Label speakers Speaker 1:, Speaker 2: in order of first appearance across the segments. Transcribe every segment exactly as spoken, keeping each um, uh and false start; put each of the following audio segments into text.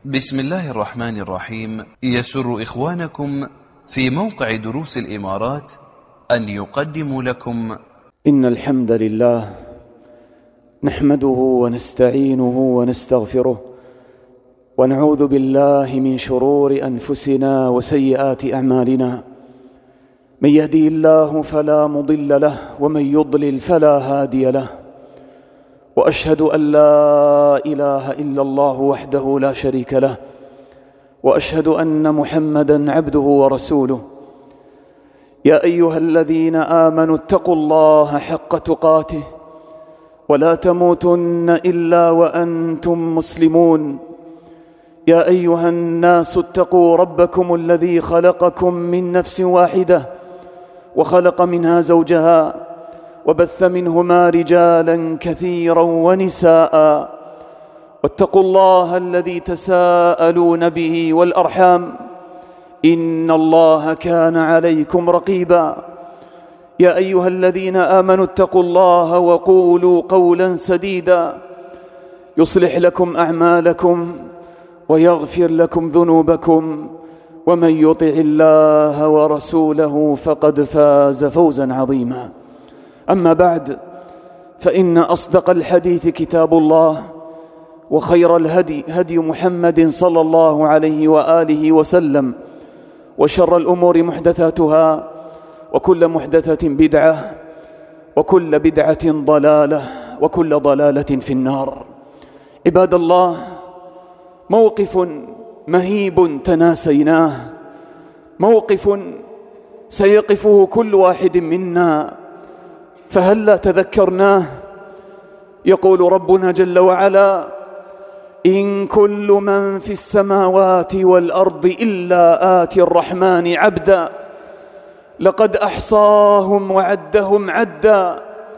Speaker 1: بسم الله الرحمن الرحيم. يسر إخوانكم في موقع دروس الإمارات أن يقدموا لكم
Speaker 2: إن الحمد لله نحمده ونستعينه ونستغفره ونعوذ بالله من شرور أنفسنا وسيئات أعمالنا. من يهدي الله فلا مضل له ومن يضلل فلا هادي له، وأشهد أن لا إله إلا الله وحده لا شريك له، وأشهد أن محمدًا عبده ورسوله. يا أيها الذين آمنوا اتقوا الله حق تقاته ولا تموتن إلا وأنتم مسلمون. يا أيها الناس اتقوا ربكم الذي خلقكم من نفس واحدة وخلق منها زوجها وبث منهما رجالا كثيرا ونساء، واتقوا الله الذي تساءلون به والأرحام إن الله كان عليكم رقيبا. يا أيها الذين آمنوا اتقوا الله وقولوا قولا سديدا يصلح لكم أعمالكم ويغفر لكم ذنوبكم، ومن يطع الله ورسوله فقد فاز فوزا عظيما. أما بعد، فإن أصدق الحديث كتاب الله، وخير الهدي هدي محمد صلى الله عليه وآله وسلم، وشر الأمور محدثاتها، وكل محدثة بدعة، وكل بدعة ضلالة، وكل ضلالة في النار. عباد الله، موقف مهيب تناسيناه، موقف سيقفه كل واحد منا، فهلا تذكرناه؟ يقول ربنا جل وعلا: إن كل من في السماوات والأرض إلا آتي الرحمن عبدا لقد أحصاهم وعدهم عدا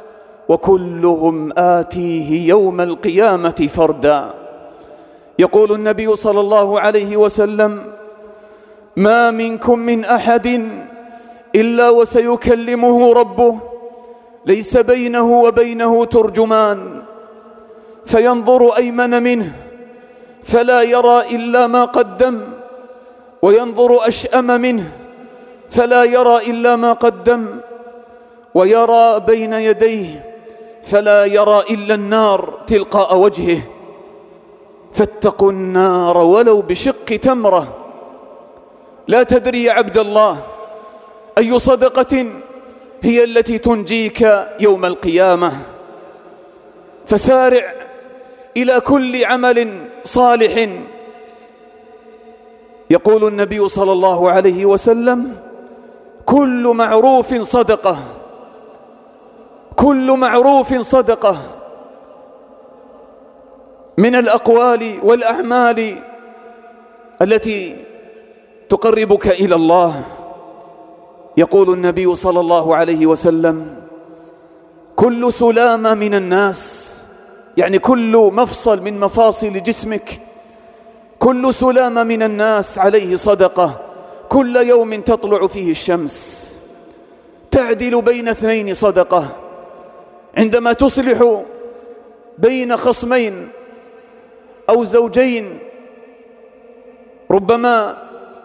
Speaker 2: وكلهم آتيه يوم القيامة فردا. يقول النبي صلى الله عليه وسلم: ما منكم من أحد إلا وسيكلمه ربه ليس بينه وبينه ترجمان، فينظر أيمن منه فلا يرى إلا ما قدم، وينظر أشأم منه فلا يرى إلا ما قدم، ويرى بين يديه فلا يرى إلا النار تلقاء وجهه. فاتقوا النار ولو بشق تمرة. لا تدري يا عبد الله أي صدقة هي التي تنجيك يوم القيامة، فسارع إلى كل عمل صالح. يقول النبي صلى الله عليه وسلم: كل معروف صدقة، كل معروف صدقة، من الأقوال والأعمال التي تقربك إلى الله. يقول النبي صلى الله عليه وسلم: كل سلامة من الناس، يعني كل مفصل من مفاصل جسمك، كل سلامة من الناس عليه صدقة كل يوم تطلع فيه الشمس، تعدل بين اثنين صدقة. عندما تصلح بين خصمين أو زوجين ربما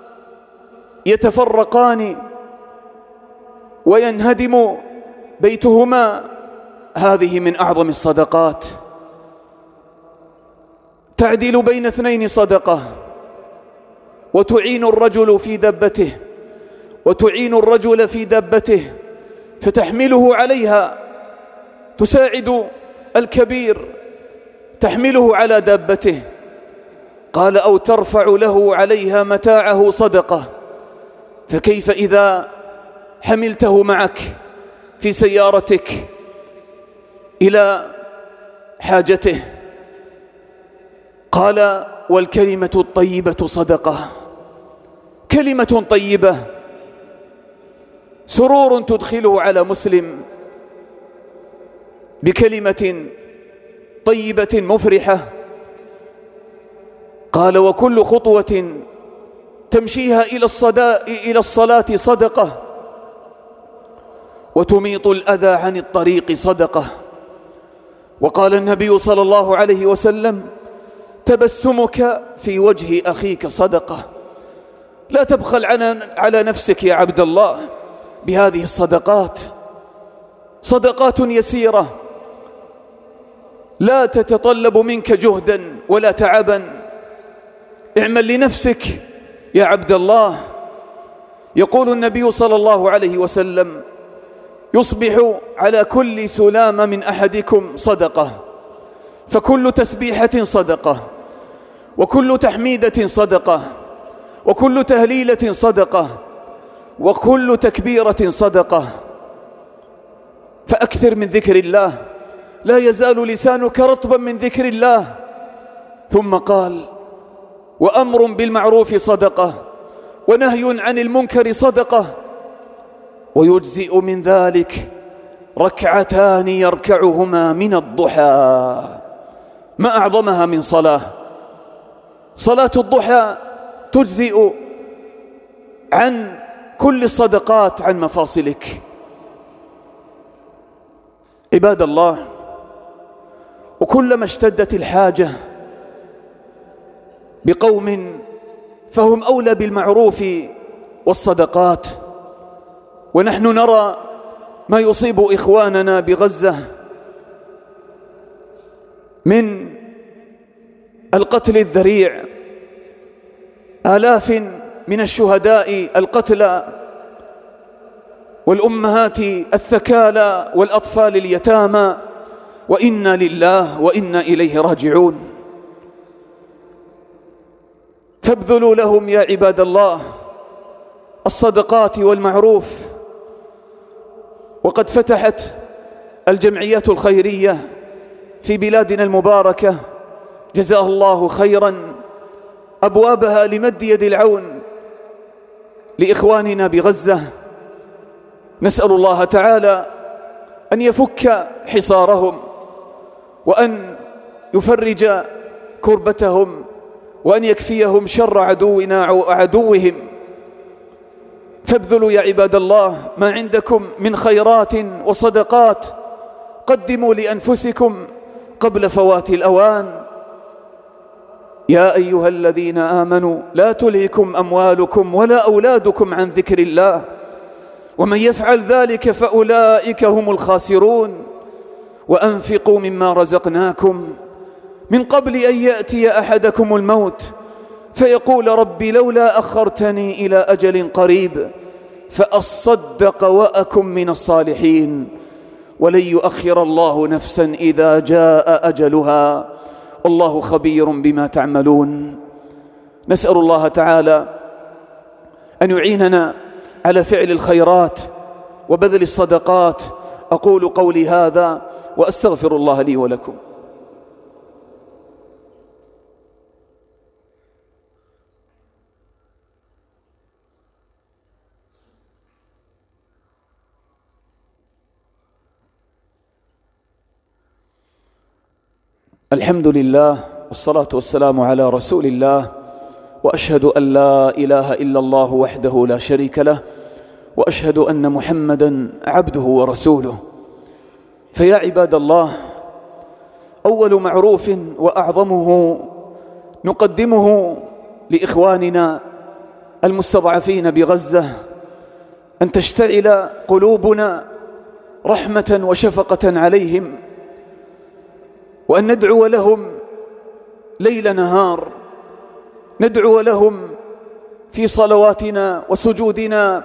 Speaker 2: يتفرقان وينهدم بيتهما، هذه من أعظم الصدقات. تعدل بين اثنين صدقة، وتعين الرجل في دابته، وتعين الرجل في دابته فتحمله عليها، تساعد الكبير تحمله على دابته. قال: أو ترفع له عليها متاعه صدقة. فكيف إذا حملته معك في سيارتك إلى حاجته؟ قال: والكلمة الطيبة صدقة. كلمة طيبة، سرور تدخله على مسلم بكلمة طيبة مفرحة. قال: وكل خطوة تمشيها إلى الصلاة إلى الصلاة صدقة، وتميط الأذى عن الطريق صدقة. وقال النبي صلى الله عليه وسلم: تبسمك في وجه أخيك صدقة. لا تبخل على نفسك يا عبد الله بهذه الصدقات، صدقات يسيرة لا تتطلب منك جهدا ولا تعبا. اعمل لنفسك يا عبد الله. يقول النبي صلى الله عليه وسلم: يصبح على كل سلامة من أحدكم صدقة، فكل تسبيحة صدقة، وكل تحميدة صدقة، وكل تهليلة صدقة، وكل تكبيرة صدقة. فأكثر من ذكر الله، لا يزال لسانك رطبا من ذكر الله. ثم قال: وأمر بالمعروف صدقة، ونهي عن المنكر صدقة، ويجزئ من ذلك ركعتان يركعهما من الضحى. ما أعظمها من صلاة. صلاة الضحى تجزئ عن كل الصدقات عن مفاصلك. عباد الله، وكلما اشتدت الحاجة بقوم فهم أولى بالمعروف والصدقات، ونحن نرى ما يصيب إخواننا بغزة من القتل الذريع، آلاف من الشهداء القتلى، والأمهات الثكالى، والأطفال اليتامى، وإنا لله وإنا إليه راجعون. فابذلوا لهم يا عباد الله الصدقات والمعروف. وقد فتحت الجمعيات الخيرية في بلادنا المباركة جزاها الله خيرا أبوابها لمد يد العون لإخواننا بغزة. نسأل الله تعالى أن يفك حصارهم، وأن يفرج كربتهم، وأن يكفيهم شر عدونا وعدوهم. فابذلوا يا عباد الله ما عندكم من خيرات وصدقات، قدموا لأنفسكم قبل فوات الأوان. يا أيها الذين آمنوا لا تلهكم أموالكم ولا أولادكم عن ذكر الله، ومن يفعل ذلك فأولئك هم الخاسرون. وأنفقوا مما رزقناكم من قبل أن يأتي أحدكم الموت فيقول: ربي لولا أخرتني إلى أجل قريب فأصدق وأكن من الصالحين، ولن يؤخر الله نفسا إذا جاء أجلها، والله خبير بما تعملون. نسأل الله تعالى أن يعيننا على فعل الخيرات وبذل الصدقات. أقول قولي هذا وأستغفر الله لي ولكم. الحمد لله والصلاة والسلام على رسول الله، وأشهد أن لا إله إلا الله وحده لا شريك له، وأشهد أن محمدا عبده ورسوله. فيا عباد الله، أول معروف وأعظمه نقدمه لإخواننا المستضعفين بغزة أن تشتعل قلوبنا رحمة وشفقة عليهم، وأن ندعو لهم ليل نهار، ندعو لهم في صلواتنا وسجودنا.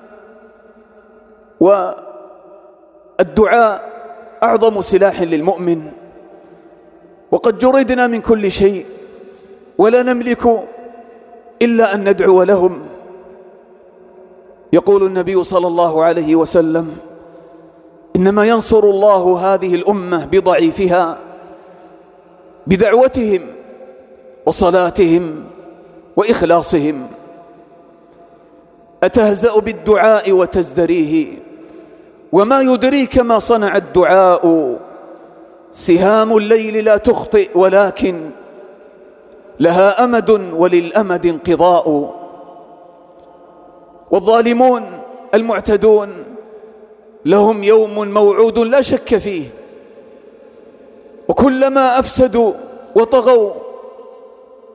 Speaker 2: والدعاء أعظم سلاح للمؤمن. وقد جردنا من كل شيء ولا نملك إلا أن ندعو لهم. يقول النبي صلى الله عليه وسلم: إنما ينصر الله هذه الأمة بضعيفها، بدعوتهم وصلاتهم وإخلاصهم. أتهزأ بالدعاء وتزدريه، وما يدريك ما صنع الدعاء. سهام الليل لا تخطئ، ولكن لها أمد وللأمد انقضاء. والظالمون المعتدون لهم يوم موعود لا شك فيه، وكلما أفسدوا وطغوا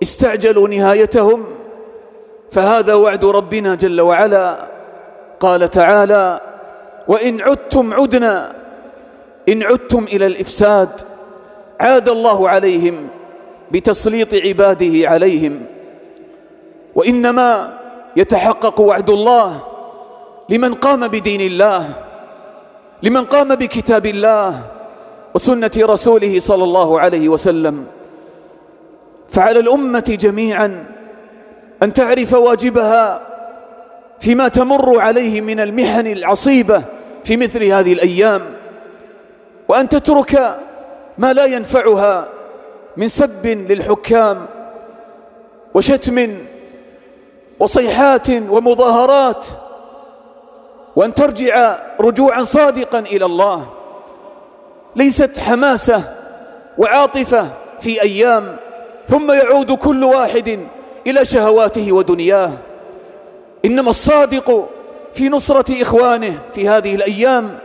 Speaker 2: استعجلوا نهايتهم، فهذا وعد ربنا جل وعلا. قال تعالى: وإن عدتم عدنا، إن عدتم إلى الإفساد عاد الله عليهم بتسليط عباده عليهم. وإنما يتحقق وعد الله لمن قام بدين الله، لمن قام بكتاب الله وسنة رسوله صلى الله عليه وسلم. فعلى الأمة جميعا أن تعرف واجبها فيما تمر عليه من المحن العصيبة في مثل هذه الأيام، وأن تترك ما لا ينفعها من سب للحكام وشتم وصيحات ومظاهرات، وأن ترجع رجوعا صادقا إلى الله، ليست حماسة وعاطفة في أيام ثم يعود كل واحد إلى شهواته ودنياه. إنما الصادق في نصرة إخوانه في هذه الأيام،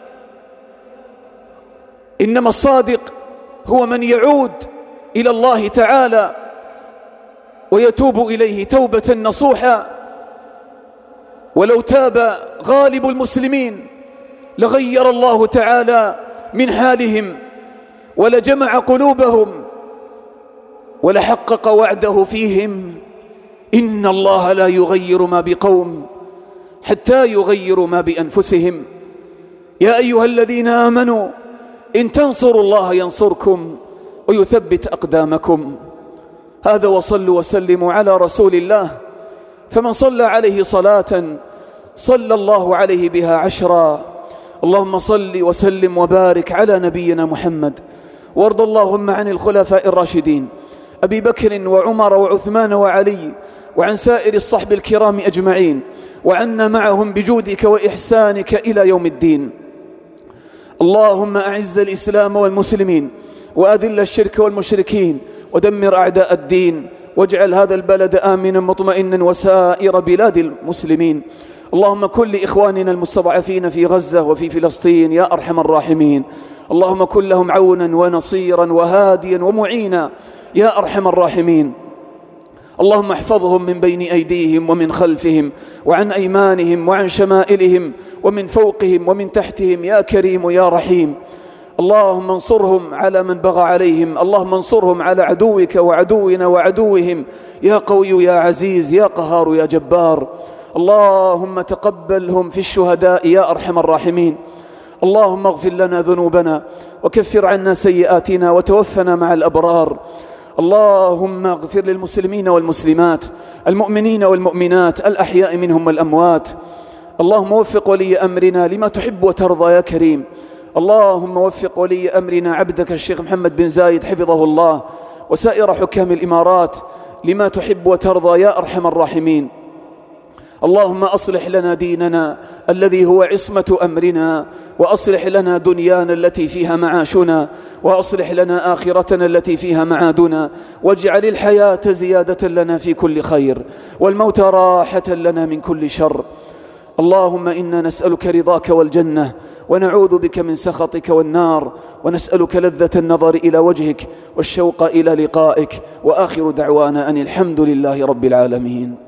Speaker 2: إنما الصادق هو من يعود إلى الله تعالى ويتوب إليه توبة نصوحا. ولو تاب غالب المسلمين لغير الله تعالى من حالهم ولجمع قلوبهم ولحقق وعده فيهم: إن الله لا يغير ما بقوم حتى يغيروا ما بأنفسهم. يا أيها الذين آمنوا إن تنصروا الله ينصركم ويثبت أقدامكم. هذا، وصلوا وسلموا على رسول الله، فمن صلى عليه صلاة صلى الله عليه بها عشرا. اللهم صل وسلم وبارك على نبينا محمد، وارض اللهم عن الخلفاء الراشدين أبي بكر وعمر وعثمان وعلي، وعن سائر الصحب الكرام أجمعين، وعنا معهم بجودك وإحسانك إلى يوم الدين. اللهم أعز الإسلام والمسلمين، وأذل الشرك والمشركين، ودمر أعداء الدين، واجعل هذا البلد آمنا مطمئنا وسائر بلاد المسلمين. اللهم كن لإخواننا المستضعفين في غزة وفي فلسطين يا أرحم الراحمين. اللهم كن لهم عونا ونصيرا وهاديا ومعينا يا أرحم الراحمين. اللهم احفظهم من بين أيديهم ومن خلفهم وعن أيمانهم وعن شمائلهم ومن فوقهم ومن تحتهم يا كريم يا رحيم. اللهم انصرهم على من بغى عليهم، اللهم انصرهم على عدوك وعدونا وعدوهم يا قوي يا عزيز يا قهار يا جبار. اللهم تقبلهم في الشهداء يا أرحم الراحمين. اللهم اغفر لنا ذنوبنا وكفر عنا سيئاتنا وتوفنا مع الأبرار. اللهم اغفر للمسلمين والمسلمات، المؤمنين والمؤمنات، الأحياء منهم والأموات. اللهم وفق ولي أمرنا لما تحب وترضى يا كريم. اللهم وفق ولي أمرنا عبدك الشيخ محمد بن زايد حفظه الله وسائر حكام الإمارات لما تحب وترضى يا أرحم الراحمين. اللهم أصلح لنا ديننا الذي هو عصمة أمرنا، وأصلح لنا دنيانا التي فيها معاشنا، وأصلح لنا آخرتنا التي فيها معادنا، واجعل الحياة زيادة لنا في كل خير، والموت راحة لنا من كل شر. اللهم إنا نسألك رضاك والجنة، ونعوذ بك من سخطك والنار، ونسألك لذة النظر إلى وجهك والشوق إلى لقائك. وآخر دعوانا أن الحمد لله رب العالمين.